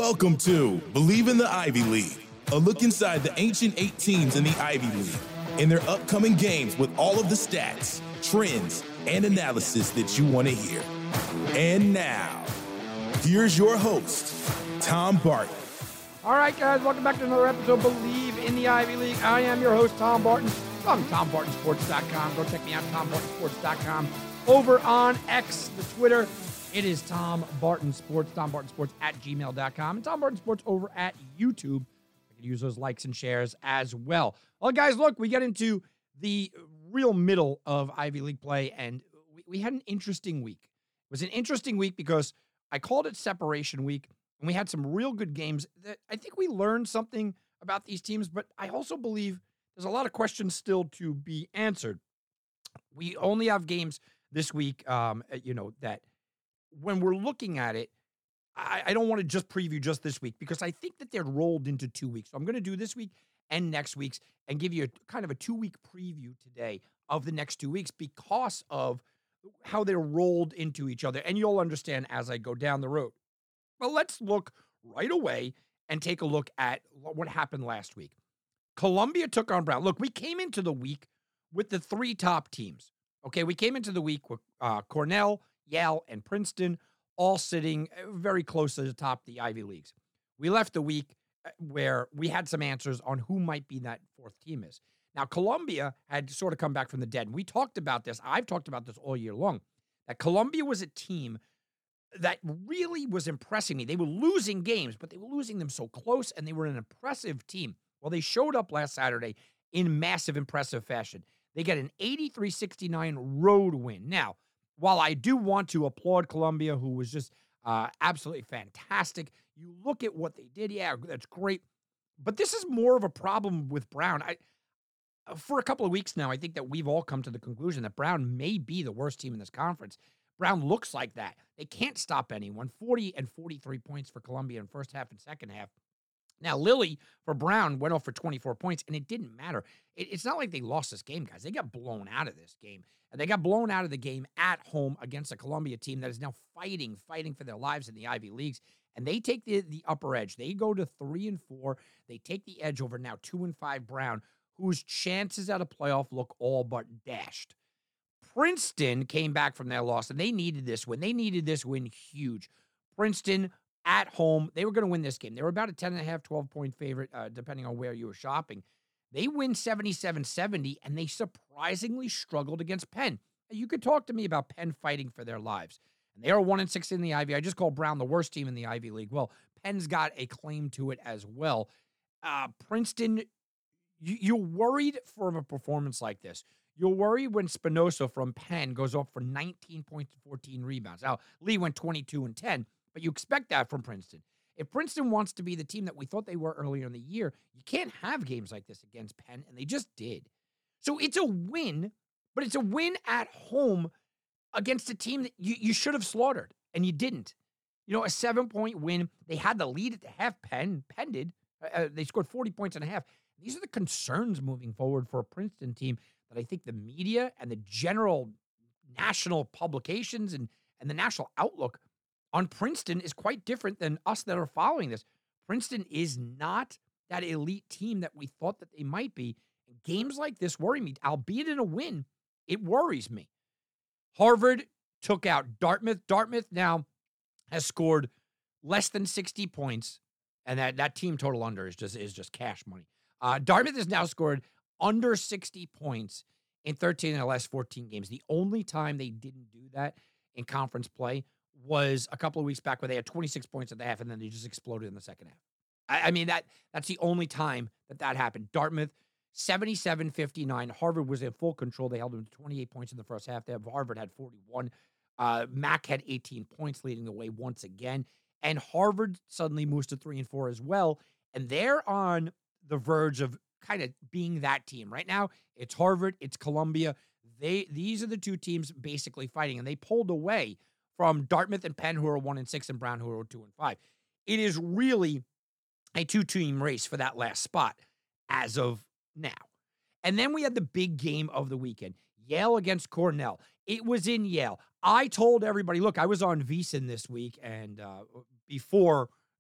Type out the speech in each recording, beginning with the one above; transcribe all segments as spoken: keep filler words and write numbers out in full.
Welcome to Believe in the Ivy League, a look inside the ancient eight teams in the Ivy League and their upcoming games with all of the stats, trends, and analysis that you want to hear. And now, here's your host, Tom Barton. All right, guys, welcome back to another episode of Believe in the Ivy League. I am your host, Tom Barton, from tom barton sports dot com. Go check me out, tom barton sports dot com. Over on X, the Twitter, it is Tom Barton Sports, tom barton sports at gmail dot com, and Tom Barton Sports over at YouTube. You can use those likes and shares as well. Well, guys, look, we get into the real middle of Ivy League play, and we, we had an interesting week. It was an interesting week because I called it Separation Week, and we had some real good games that I think we learned something about these teams, but I also believe there's a lot of questions still to be answered. We only have games this week, um, you know, that when we're looking at it, I, I don't want to just preview just this week because I think that they're rolled into two weeks. So I'm going to do this week and next week's and give you a kind of a two-week preview today of the next two weeks because of how they're rolled into each other. And you'll understand as I go down the road. Well, let's look right away and take a look at what happened last week. Columbia took on Brown. Look, we came into the week with the three top teams. Okay, we came into the week with uh, Cornell, Yale, and Princeton, all sitting very close to the top of the Ivy Leagues. We left the week where we had some answers on who might be that fourth team is. Now, Columbia had sort of come back from the dead. We talked about this. I've talked about this all year long, that Columbia was a team that really was impressing me. They were losing games, but they were losing them so close, and they were an impressive team. Well, they showed up last Saturday in massive, impressive fashion. They get an eighty-three sixty-nine road win. Now, while I do want to applaud Columbia, who was just uh, absolutely fantastic, you look at what they did, yeah, that's great. But this is more of a problem with Brown. I, for a couple of weeks now, I think that we've all come to the conclusion that Brown may be the worst team in this conference. Brown looks like that. They can't stop anyone. forty and forty-three points for Columbia in first half and second half. Now, Lilly for Brown went off for twenty-four points, and it didn't matter. It, it's not like they lost this game, guys. They got blown out of this game. And they got blown out of the game at home against a Columbia team that is now fighting, fighting for their lives in the Ivy Leagues. And they take the, the upper edge. They go to three and four. They take the edge over now two and five Brown, whose chances at a playoff look all but dashed. Princeton came back from their loss, and they needed this win. They needed this win huge. Princeton at home, they were going to win this game. They were about a ten and a half, twelve-point favorite, uh, depending on where you were shopping. They win seventy-seven seventy, and they surprisingly struggled against Penn. You could talk to me about Penn fighting for their lives. And they are one and six in the Ivy. I just called Brown the worst team in the Ivy League. Well, Penn's got a claim to it as well. Uh, Princeton, you, you're worried from a performance like this. You're worried when Spinoza from Penn goes off for nineteen points and fourteen rebounds. Now, Lee went twenty-two and ten, but you expect that from Princeton. If Princeton wants to be the team that we thought they were earlier in the year, you can't have games like this against Penn, and they just did. So it's a win, but it's a win at home against a team that you, you should have slaughtered, and you didn't. You know, a seven-point win. They had the lead at the half. Penn, Penn did. Uh, they scored forty points and a half. These are the concerns moving forward for a Princeton team that I think the media and the general national publications and, and the national outlook on Princeton is quite different than us that are following this. Princeton is not that elite team that we thought that they might be. Games like this worry me. Albeit in a win, it worries me. Harvard took out Dartmouth. Dartmouth now has scored less than sixty points, and that, that team total under is just is just cash money. Uh, Dartmouth has now scored under sixty points in thirteen of the last fourteen games. The only time they didn't do that in conference play was a couple of weeks back where they had twenty-six points at the half, and then they just exploded in the second half. I, I mean, that that's the only time that that happened. Dartmouth, seventy-seven fifty-nine. Harvard was in full control. They held them to twenty-eight points in the first half. They have Harvard had forty-one. Uh, Mac had eighteen points, leading the way once again. And Harvard suddenly moves to three and four as well. And they're on the verge of kind of being that team. Right now, it's Harvard, it's Columbia. They These are the two teams basically fighting. And they pulled away from Dartmouth and Penn, who are one and six, and Brown, who are two and five. It is really a two-team race for that last spot as of now. And then we had the big game of the weekend, Yale against Cornell. It was in Yale. I told everybody, look, I was on VSiN this week, and uh, before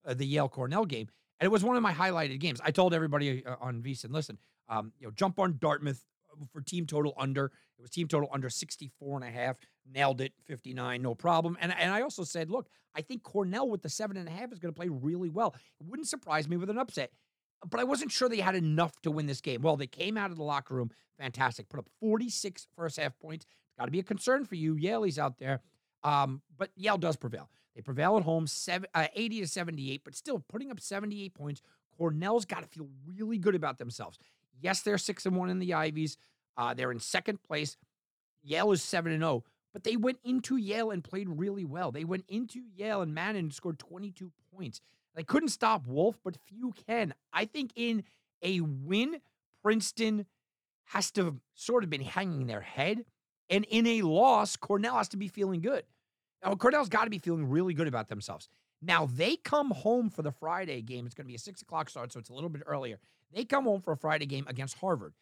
uh, the Yale-Cornell game, and it was one of my highlighted games. I told everybody uh, on VSiN, listen, um, you know, jump on Dartmouth for team total under. It was team total under sixty-four and a half. Nailed it, fifty-nine, no problem. And, and I also said, look, I think Cornell with the seven and a half is going to play really well. It wouldn't surprise me with an upset. But I wasn't sure they had enough to win this game. Well, they came out of the locker room, fantastic. Put up forty-six first half points. It's got to be a concern for you, Yaleys out there. Um, but Yale does prevail. They prevail at home, seven, uh, eighty to seventy-eight, but still putting up seventy-eight points. Cornell's got to feel really good about themselves. Yes, they're six and one in the Ivies. Uh, they're in second place. Yale is seven and zero, but they went into Yale and played really well. They went into Yale and Manning scored twenty-two points. They couldn't stop Wolf, but few can. I think in a win, Princeton has to have sort of been hanging their head. And in a loss, Cornell has to be feeling good. Now, Cornell's got to be feeling really good about themselves. Now, they come home for the Friday game. It's going to be a six o'clock start, so it's a little bit earlier. They come home for a Friday game against Harvard.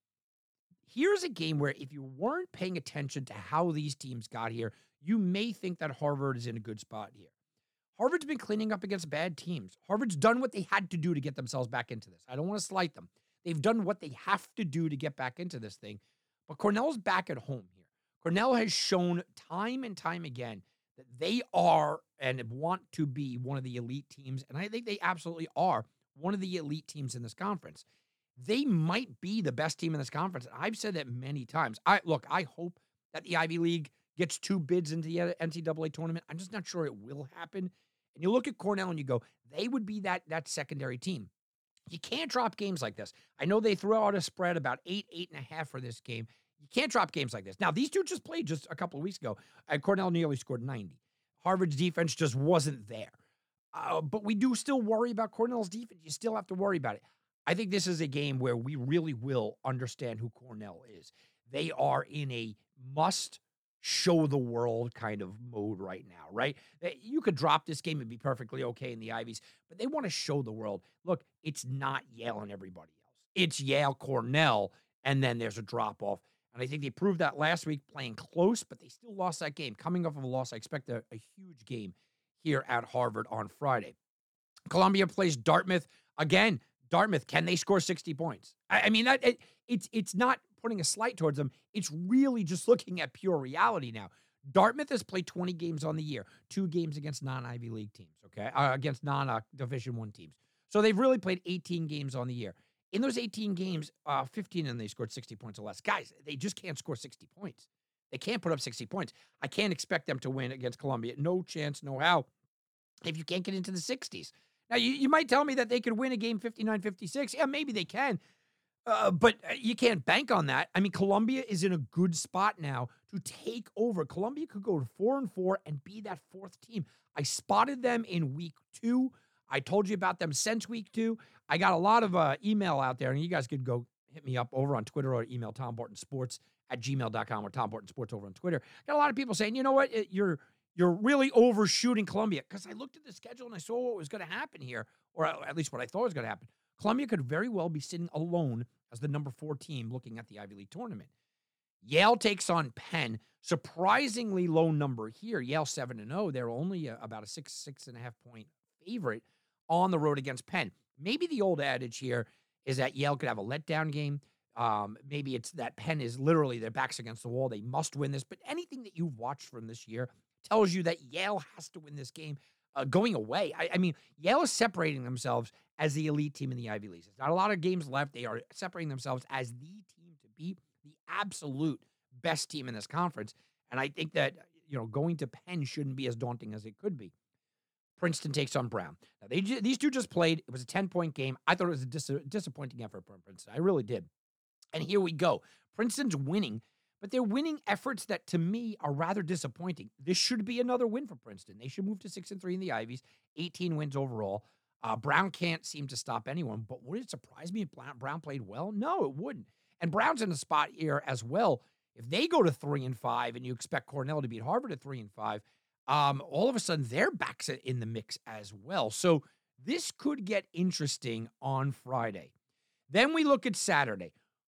Here's a game where if you weren't paying attention to how these teams got here, you may think that Harvard is in a good spot here. Harvard's been cleaning up against bad teams. Harvard's done what they had to do to get themselves back into this. I don't want to slight them. They've done what they have to do to get back into this thing. But Cornell's back at home here. Cornell has shown time and time again that they are and want to be one of the elite teams, and I think they absolutely are one of the elite teams in this conference. They might be the best team in this conference. I've said that many times. I look, I hope that the Ivy League gets two bids into the N C double A tournament. I'm just not sure it will happen. And you look at Cornell and you go, they would be that, that secondary team. You can't drop games like this. I know they threw out a spread about eight, eight and a half for this game. You can't drop games like this. Now, these two just played just a couple of weeks ago, and Cornell nearly scored ninety. Harvard's defense just wasn't there. Uh, but we do still worry about Cornell's defense. You still have to worry about it. I think this is a game where we really will understand who Cornell is. They are in a must show the world kind of mode right now, right? You could drop this game and be perfectly okay in the Ivies, but they want to show the world, look, it's not Yale and everybody else. It's Yale, Cornell, and then there's a drop-off. And I think they proved that last week playing close, but they still lost that game. Coming off of a loss, I expect a, a huge game here at Harvard on Friday. Columbia plays Dartmouth. Again, Dartmouth, can they score sixty points? I, I mean, that it, it's it's not putting a slight towards them. It's really just looking at pure reality now. Dartmouth has played twenty games on the year, two games against non-Ivy League teams, okay, uh, against non-Division One teams. So they've really played eighteen games on the year. In those eighteen games, uh, fifteen of them they scored sixty points or less. Guys, they just can't score sixty points. They can't put up sixty points. I can't expect them to win against Columbia. No chance, no how, if you can't get into the sixties. Now, you, you might tell me that they could win a game fifty-nine fifty-six. Yeah, maybe they can. Uh, but you can't bank on that. I mean, Columbia is in a good spot now to take over. Columbia could go to four and four and be that fourth team. I spotted them in week two. I told you about them since week two. I got a lot of uh, email out there, and you guys could go hit me up over on Twitter or email Tom Barton Sports at gmail dot com or Tom Barton Sports over on Twitter. Got a lot of people saying, you know what, it, you're you're really overshooting Columbia, because I looked at the schedule and I saw what was going to happen here, or at least what I thought was going to happen. Columbia could very well be sitting alone as the number four team looking at the Ivy League tournament. Yale takes on Penn. Surprisingly low number here. Yale seven and oh. They're only a, about a six, six and a half point favorite on the road against Penn. Maybe the old adage here is that Yale could have a letdown game. Um, maybe it's that Penn is literally their backs against the wall. They must win this. But anything that you've watched from this year tells you that Yale has to win this game. Uh, going away, I, I mean, Yale is separating themselves as the elite team in the Ivy League. There's not a lot of games left. They are separating themselves as the team to beat, the absolute best team in this conference. And I think that, you know, going to Penn shouldn't be as daunting as it could be. Princeton takes on Brown. Now, they these two just played. It was a ten-point game. I thought it was a dis- disappointing effort from Princeton. I really did. And here we go. Princeton's winning, but they're winning efforts that, to me, are rather disappointing. This should be another win for Princeton. They should move to six and three in the Ivies, eighteen wins overall. Uh, Brown can't seem to stop anyone, but would it surprise me if Brown played well? No, it wouldn't. And Brown's in a spot here as well. If they go to three and five, and you expect Cornell to beat Harvard at three and five, um, all of a sudden their backs in the mix as well. So this could get interesting on Friday. Then we look at Saturday.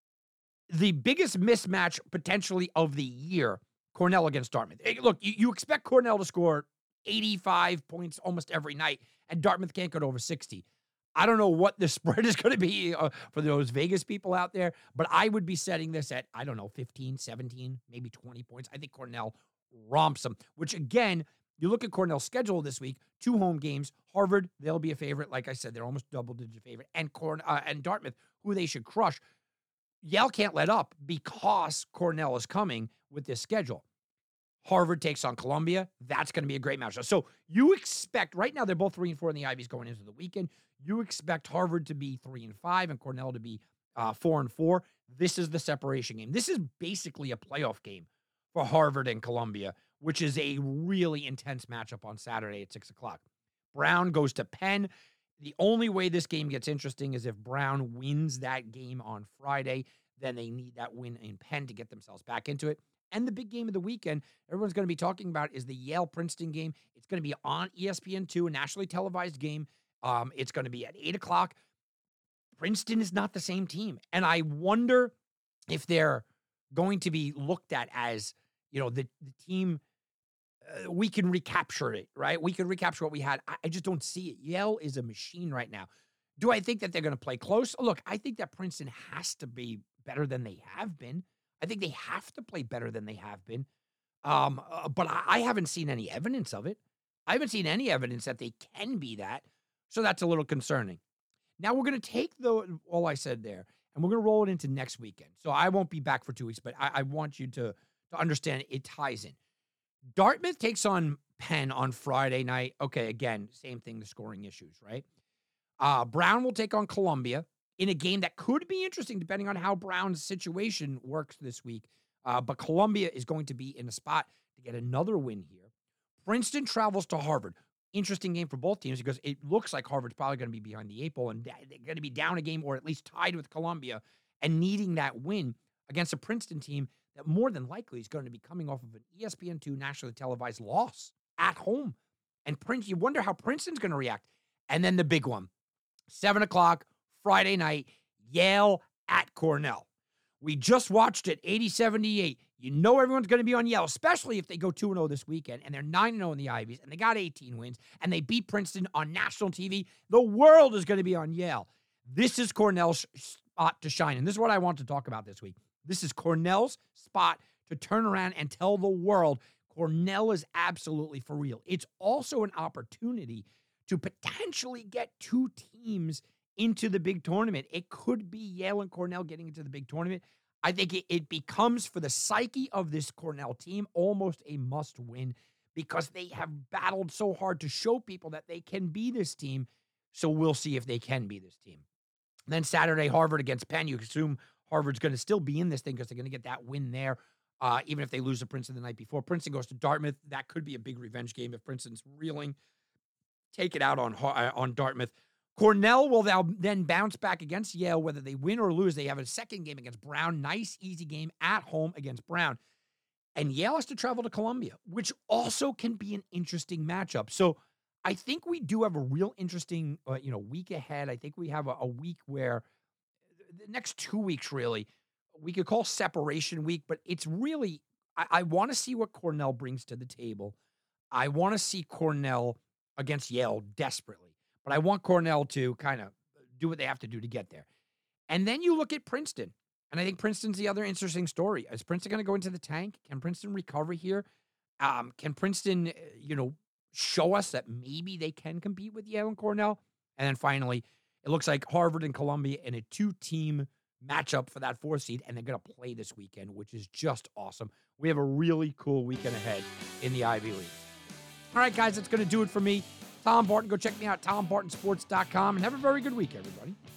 The biggest mismatch potentially of the year, Cornell against Dartmouth. Hey, look, you, you expect Cornell to score eighty-five points almost every night, and Dartmouth can't go to over sixty. I don't know what the spread is going to be uh, for those Vegas people out there, but I would be setting this at, I don't know, fifteen, seventeen, maybe twenty points. I think Cornell romps them, which again, you look at Cornell's schedule this week, two home games. Harvard, they'll be a favorite. Like I said, they're almost double-digit favorite. And Corn uh, and Dartmouth, who they should crush. Yale can't let up because Cornell is coming with this schedule. Harvard takes on Columbia. That's going to be a great matchup. So you expect, right now they're both three and four in the Ivies going into the weekend. You expect Harvard to be three and five and Cornell to be uh, four and four. This is the separation game. This is basically a playoff game for Harvard and Columbia, which is a really intense matchup on Saturday at six o'clock. Brown goes to Penn. The only way this game gets interesting is if Brown wins that game on Friday. Then they need that win in Penn to get themselves back into it. And the big game of the weekend, everyone's going to be talking about, is the Yale-Princeton game. It's going to be on E S P N two, a nationally televised game. Um, it's going to be at eight o'clock. Princeton is not the same team. And I wonder if they're going to be looked at as, you know, the, the team, uh, we can recapture it, right? We can recapture what we had. I, I just don't see it. Yale is a machine right now. Do I think that they're going to play close? Look, I think that Princeton has to be better than they have been. I think they have to play better than they have been. Um, uh, but I, I haven't seen any evidence of it. I haven't seen any evidence that they can be that. So that's a little concerning. Now we're going to take the all I said there, and we're going to roll it into next weekend. So I won't be back for two weeks, but I, I want you to, to understand it ties in. Dartmouth takes on Penn on Friday night. Okay, again, same thing, the scoring issues, right? Uh, Brown will take on Columbia in a game that could be interesting depending on how Brown's situation works this week. Uh, but Columbia is going to be in a spot to get another win here. Princeton travels to Harvard. Interesting game for both teams because it looks like Harvard's probably going to be behind the eight ball and they're going to be down a game or at least tied with Columbia and needing that win against a Princeton team that more than likely is going to be coming off of an E S P N two nationally televised loss at home. And Prince, you wonder how Princeton's going to react. And then the big one, seven o'clock, Friday night, Yale at Cornell. We just watched it, eighty seventy-eight. You know everyone's going to be on Yale, especially if they go two and oh this weekend, and they're nine and oh in the Ivies, and they got eighteen wins, and they beat Princeton on national T V. The world is going to be on Yale. This is Cornell's spot to shine, and this is what I want to talk about this week. This is Cornell's spot to turn around and tell the world Cornell is absolutely for real. It's also an opportunity to potentially get two teams into the big tournament. It could be Yale and Cornell getting into the big tournament. I think it, it becomes, for the psyche of this Cornell team, almost a must-win because they have battled so hard to show people that they can be this team. So we'll see if they can be this team. And then Saturday, Harvard against Penn. You assume Harvard's going to still be in this thing because they're going to get that win there, uh, even if they lose to Princeton the night before. Princeton goes to Dartmouth. That could be a big revenge game if Princeton's reeling. Take it out on, uh, on Dartmouth. Cornell will then bounce back against Yale, whether they win or lose. They have a second game against Brown. Nice, easy game at home against Brown. And Yale has to travel to Columbia, which also can be an interesting matchup. So I think we do have a real interesting uh, you know, week ahead. I think we have a, a week where the next two weeks, really, we could call separation week, but it's really, I, I want to see what Cornell brings to the table. I want to see Cornell against Yale desperately. But I want Cornell to kind of do what they have to do to get there. And then you look at Princeton. And I think Princeton's the other interesting story. Is Princeton going to go into the tank? Can Princeton recover here? Um, can Princeton, you know, show us that maybe they can compete with Yale and Cornell? And then finally, it looks like Harvard and Columbia in a two-team matchup for that fourth seed. And they're going to play this weekend, which is just awesome. We have a really cool weekend ahead in the Ivy League. All right, guys, that's going to do it for me. Tom Barton. Go check me out at tom barton sports dot com and have a very good week, everybody.